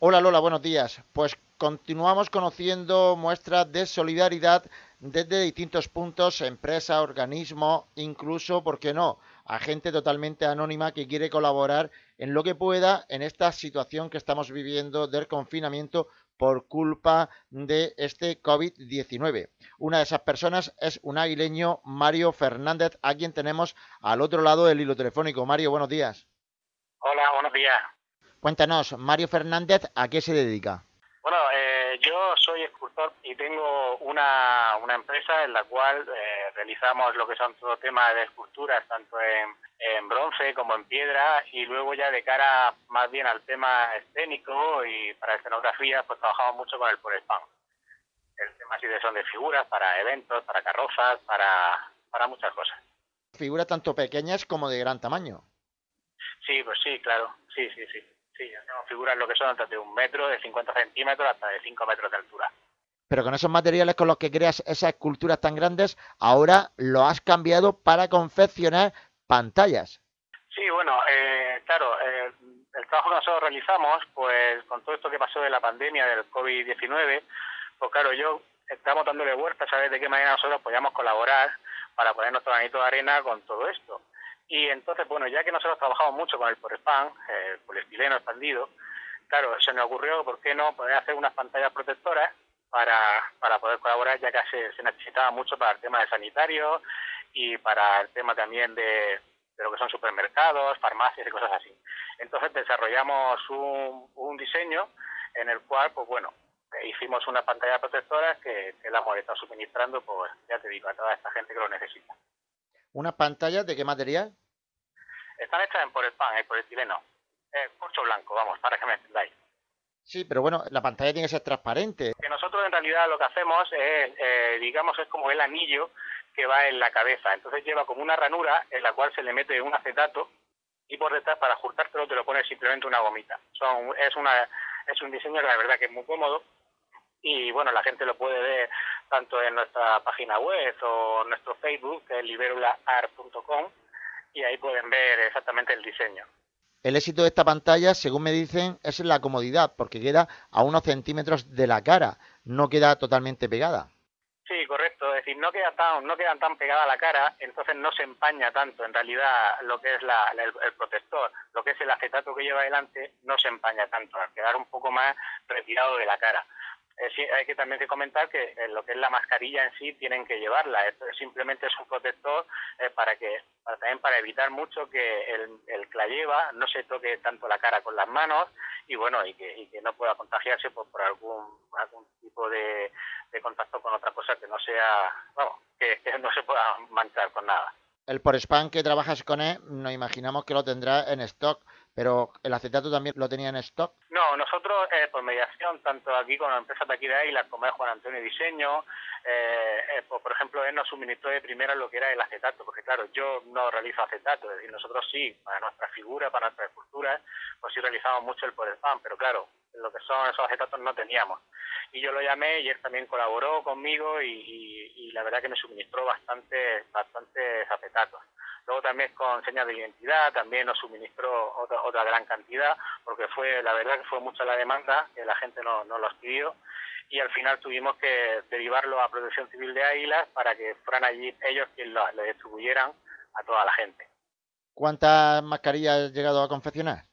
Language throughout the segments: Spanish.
Hola Lola, buenos días. Pues continuamos conociendo muestras de solidaridad desde distintos puntos, empresa, organismo, incluso, ¿por qué no?, a gente totalmente anónima que quiere colaborar en lo que pueda en esta situación que estamos viviendo del confinamiento por culpa de este COVID-19. Una de esas personas es un aguileño, Mario Fernández, a quien tenemos al otro lado del hilo telefónico. Mario, buenos días. Hola, buenos días. Cuéntanos, Mario Fernández, ¿a qué se dedica? Bueno, yo soy escultor y tengo una empresa en la cual realizamos lo que son todo temas de esculturas, tanto en bronce como en piedra, y luego ya de cara más bien al tema escénico y para escenografía, pues trabajamos mucho con el Porespán. El tema así de son de figuras para eventos, para carrozas, para muchas cosas. Figuras tanto pequeñas como de gran tamaño. Sí, pues sí, claro, sí. Sí, hacemos figuras lo que son desde 1 metro, de 50 centímetros hasta de 5 metros de altura. Pero con esos materiales con los que creas esas esculturas tan grandes, ahora lo has cambiado para confeccionar pantallas. Sí, bueno, claro, el trabajo que nosotros realizamos, pues con todo esto que pasó de la pandemia del COVID-19, pues claro, yo estamos dándole vueltas a ver de qué manera nosotros podíamos colaborar para poner nuestro granito de arena con todo esto. Y entonces, bueno, ya que nosotros trabajamos mucho con el Porespán, el poliestileno expandido, claro, se me ocurrió, ¿por qué no poder hacer unas pantallas protectoras para poder colaborar, ya que se necesitaba mucho para el tema de sanitario y para el tema también de lo que son supermercados, farmacias y cosas así. Entonces desarrollamos un diseño en el cual, pues bueno, hicimos una pantalla protectora que la hemos estado suministrando, pues ya te digo, a toda esta gente que lo necesita. ¿Unas pantallas de qué material? Están hechas en Porespán, en poliestileno, corcho blanco, vamos, para que me entendáis. Sí, pero bueno, la pantalla tiene que ser transparente. Que nosotros en realidad lo que hacemos es, digamos, es como el anillo que va en la cabeza. Entonces lleva como una ranura en la cual se le mete un acetato y por detrás para ajustártelo te lo pones simplemente una gomita. Es un diseño que la verdad que es muy cómodo y bueno, la gente lo puede ver tanto en nuestra página web o en nuestro Facebook, que es liberulaart.com, y ahí pueden ver exactamente el diseño. El éxito de esta pantalla, según me dicen, es la comodidad, porque queda a unos centímetros de la cara, no queda totalmente pegada. Sí, correcto. Es decir, no quedan tan pegada a la cara, entonces no se empaña tanto. En realidad, lo que es el protector, lo que es el acetato que lleva delante, no se empaña tanto, al quedar un poco más retirado de la cara. Sí, hay que también que comentar que lo que es la mascarilla en sí tienen que llevarla. Esto simplemente es un protector también para evitar mucho que el que la lleva no se toque tanto la cara con las manos y bueno y que no pueda contagiarse por algún tipo de contacto con otra cosa que no sea, vamos, que no se pueda manchar con nada. El Porespán que trabajas con él, nos imaginamos que lo tendrá en stock, pero el acetato también lo tenía en stock. No, nosotros por mediación, tanto aquí con la empresa de aquí de Águila como de Juan Antonio Diseño, pues, por ejemplo, él nos suministró de primera lo que era el acetato, porque claro, yo no realizo acetato, es decir, nosotros sí, para nuestras figuras, para nuestras esculturas, pues sí realizamos mucho el Porespán, pero claro, lo que son esos acetatos no teníamos. Y yo lo llamé y él también colaboró conmigo y la verdad que me suministró bastantes acetatos. Luego también con señas de identidad, también nos suministró otra gran cantidad, porque la verdad que fue mucha la demanda, que la gente no los pidió, y al final tuvimos que derivarlo a Protección Civil de Águilas para que fueran allí ellos quienes le distribuyeran a toda la gente. ¿Cuántas mascarillas has llegado a confeccionar?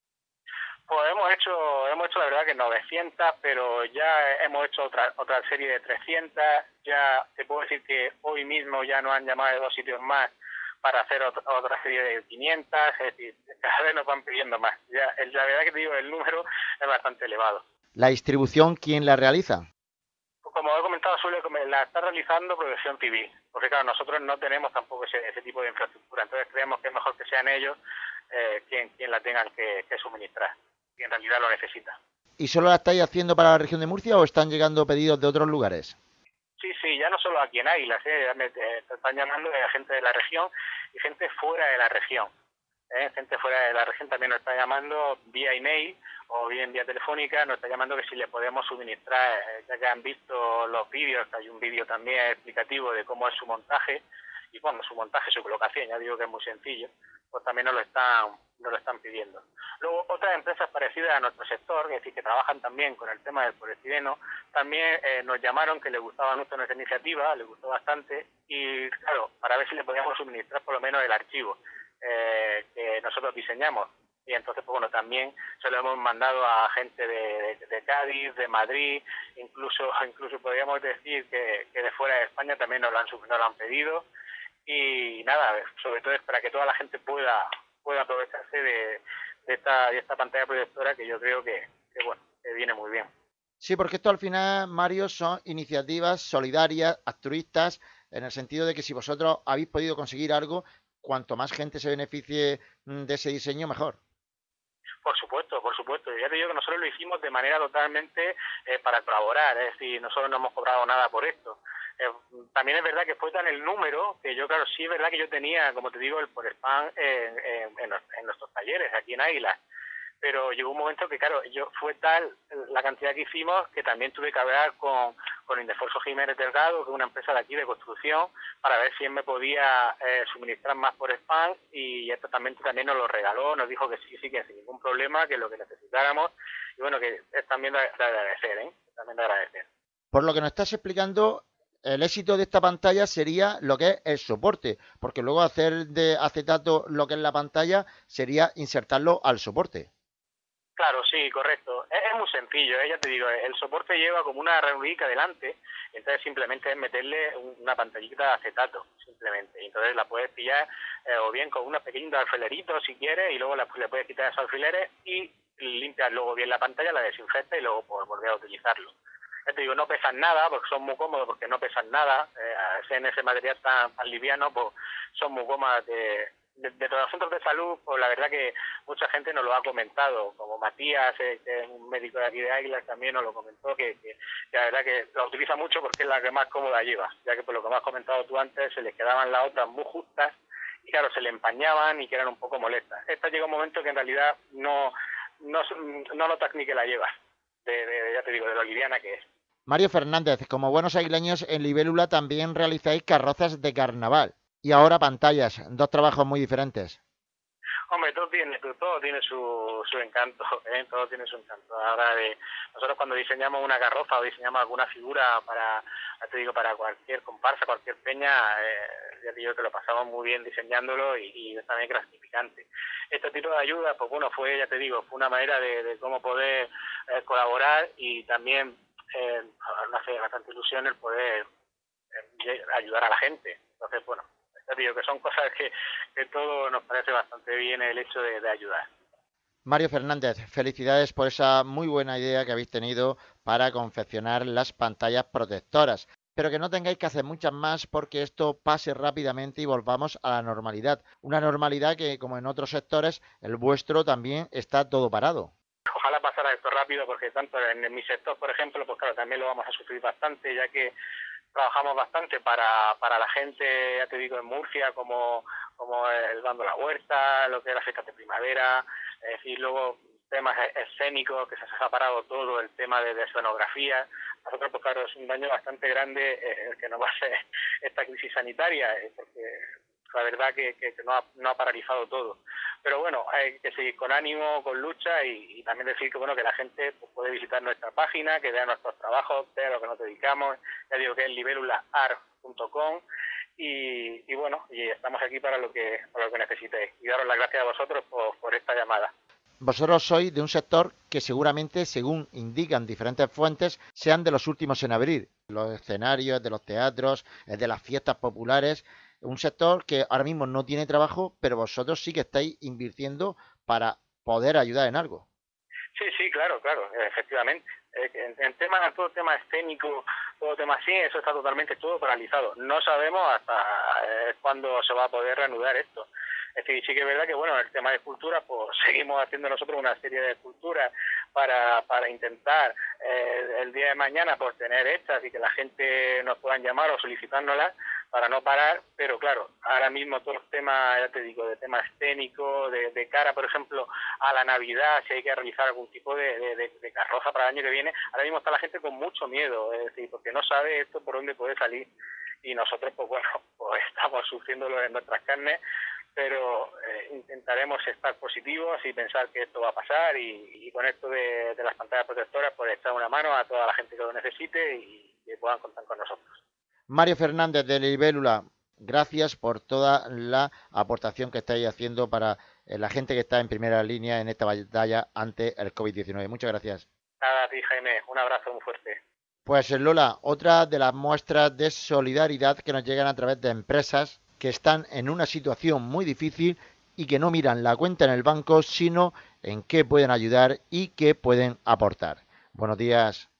Pues hemos hecho la verdad que 900, pero ya hemos hecho otra serie de 300. Ya te puedo decir que hoy mismo ya nos han llamado de 2 sitios más para hacer otra serie de 500, es decir, cada vez nos van pidiendo más. La verdad que te digo, el número es bastante elevado. ¿La distribución quién la realiza? Como he comentado, la está realizando Protección Civil, porque claro, nosotros no tenemos tampoco ese tipo de infraestructura, entonces creemos que es mejor que sean ellos quien la tengan que suministrar, y en realidad lo necesita. ¿Y solo la estáis haciendo para la región de Murcia o están llegando pedidos de otros lugares? Sí, ya no solo aquí en Águilas, están llamando de gente de la región y gente fuera de la región. Gente fuera de la región también nos está llamando vía email o bien vía telefónica, nos está llamando que si le podemos suministrar, ya que han visto los vídeos, que hay un vídeo también explicativo de cómo es su montaje, y bueno, su montaje, su colocación, ya digo que es muy sencillo, pues también nos lo están pidiendo. Luego, otras empresas parecidas a nuestro sector, es decir, que trabajan también con el tema del poliestireno, también nos llamaron que les gustaba mucho nuestra iniciativa, les gustó bastante, y claro, para ver si le podíamos suministrar por lo menos el archivo que nosotros diseñamos. Y entonces, pues bueno, también se lo hemos mandado a gente de Cádiz, de Madrid, incluso podríamos decir que de fuera de España también nos lo han pedido. Y nada, sobre todo es para que toda la gente pueda aprovecharse de esta pantalla proyectora, que yo creo que bueno, que viene muy bien. Sí, porque esto al final, Mario, son iniciativas solidarias, altruistas, en el sentido de que si vosotros habéis podido conseguir algo, cuanto más gente se beneficie de ese diseño, mejor. Por supuesto, por supuesto. Ya te digo que nosotros lo hicimos de manera totalmente para colaborar, es decir, nosotros no hemos cobrado nada por esto. También es verdad que fue tan el número que yo, claro, sí es verdad que yo tenía, como te digo, el por spam en nuestros talleres aquí en Águilas. Pero llegó un momento que, claro, fue tal la cantidad que hicimos que también tuve que hablar con Ildefonso Jiménez Delgado, que es una empresa de aquí de construcción, para ver si él me podía suministrar más por spam, y esto también nos lo regaló, nos dijo que sí, que sin ningún problema, que lo que necesitáramos, y bueno, que es también de agradecer, también de agradecer. Por lo que nos estás explicando, el éxito de esta pantalla sería lo que es el soporte, porque luego hacer de acetato lo que es la pantalla sería insertarlo al soporte. Claro, sí, correcto. Es muy sencillo, ya te digo, el soporte lleva como una ruedica delante, entonces simplemente es meterle una pantallita de acetato, simplemente. Y entonces la puedes pillar o bien con unos pequeños alfileritos si quieres, y luego le puedes quitar esos alfileres y limpias luego bien la pantalla, la desinfectas y luego pues, volver a utilizarlo. Ya te digo, no pesan nada, porque son muy cómodos, porque no pesan nada. En ese material tan liviano, pues son muy cómodas de todos los centros de salud. Pues la verdad que mucha gente nos lo ha comentado, como Matías, que es un médico de aquí de Águilas, también nos lo comentó, que la verdad que la utiliza mucho porque es la que más cómoda lleva, ya que por lo que me has comentado tú antes, se les quedaban las otras muy justas, y claro, se le empañaban y que eran un poco molestas. Esta llega un momento que en realidad no notas ni que la llevas, ya te digo, de lo liviana que es. Mario Fernández, como buenos aguileños, en Libélula también realizáis carrozas de carnaval y ahora pantallas, dos trabajos muy diferentes. Hombre, todo tiene su encanto, todo tiene su encanto. Ahora nosotros cuando diseñamos una carroza o diseñamos alguna figura para cualquier comparsa, cualquier peña, ya te digo que lo pasamos muy bien diseñándolo y es también gratificante. Este tipo de ayuda, pues bueno, fue una manera de cómo poder colaborar, y también nos hace bastante ilusión el poder ayudar a la gente. Entonces, bueno, ya digo que son cosas que todo nos parece bastante bien el hecho de ayudar. Mario Fernández, felicidades por esa muy buena idea que habéis tenido para confeccionar las pantallas protectoras. Pero que no tengáis que hacer muchas más porque esto pase rápidamente y volvamos a la normalidad. Una normalidad que, como en otros sectores, el vuestro también está todo parado. Ojalá pasara esto rápido, porque tanto en mi sector, por ejemplo, pues claro, también lo vamos a sufrir bastante, ya que trabajamos bastante para la gente, ya te digo, en Murcia, como el Bando La Huerta, lo que es las fiestas de primavera, es decir, luego temas escénicos, que se ha parado todo, el tema de escenografía. Nosotros, pues claro, es un daño bastante grande el que nos va a hacer esta crisis sanitaria, porque la verdad que no ha paralizado todo. Pero bueno, hay que seguir con ánimo, con lucha, y también decir que bueno, que la gente pues, puede visitar nuestra página, que vea nuestros trabajos, vea lo que nos dedicamos. Ya digo que es libelulaart.com, y bueno, y estamos aquí para lo que necesitéis. Y daros las gracias a vosotros por esta llamada. Vosotros sois de un sector que seguramente, según indican diferentes fuentes, sean de los últimos en abrir. Los escenarios, de los teatros, de las fiestas populares. Un sector que ahora mismo no tiene trabajo, pero vosotros sí que estáis invirtiendo para poder ayudar en algo. Sí, claro, efectivamente. Todo tema escénico, todo tema así, eso está totalmente todo paralizado. No sabemos hasta cuándo se va a poder reanudar esto. Es decir, sí que es verdad que, bueno, el tema de escultura, pues seguimos haciendo nosotros una serie de esculturas para intentar el día de mañana pues tener estas y que la gente nos puedan llamar o solicitárnoslas, para no parar, pero claro, ahora mismo todos los temas, ya te digo, de tema escénico, de cara, por ejemplo, a la Navidad, si hay que realizar algún tipo de carroza para el año que viene, ahora mismo está la gente con mucho miedo, es decir, porque no sabe esto por dónde puede salir, y nosotros, pues bueno, pues estamos sufriéndolo en nuestras carnes, pero intentaremos estar positivos y pensar que esto va a pasar, y con esto de las pantallas protectoras, pues echar una mano a toda la gente que lo necesite y que puedan contar con nosotros. Mario Fernández de Libélula, gracias por toda la aportación que estáis haciendo para la gente que está en primera línea en esta batalla ante el COVID-19. Muchas gracias. Nada, a ti, Jaime, un abrazo muy fuerte. Pues Lola, otra de las muestras de solidaridad que nos llegan a través de empresas que están en una situación muy difícil y que no miran la cuenta en el banco, sino en qué pueden ayudar y qué pueden aportar. Buenos días.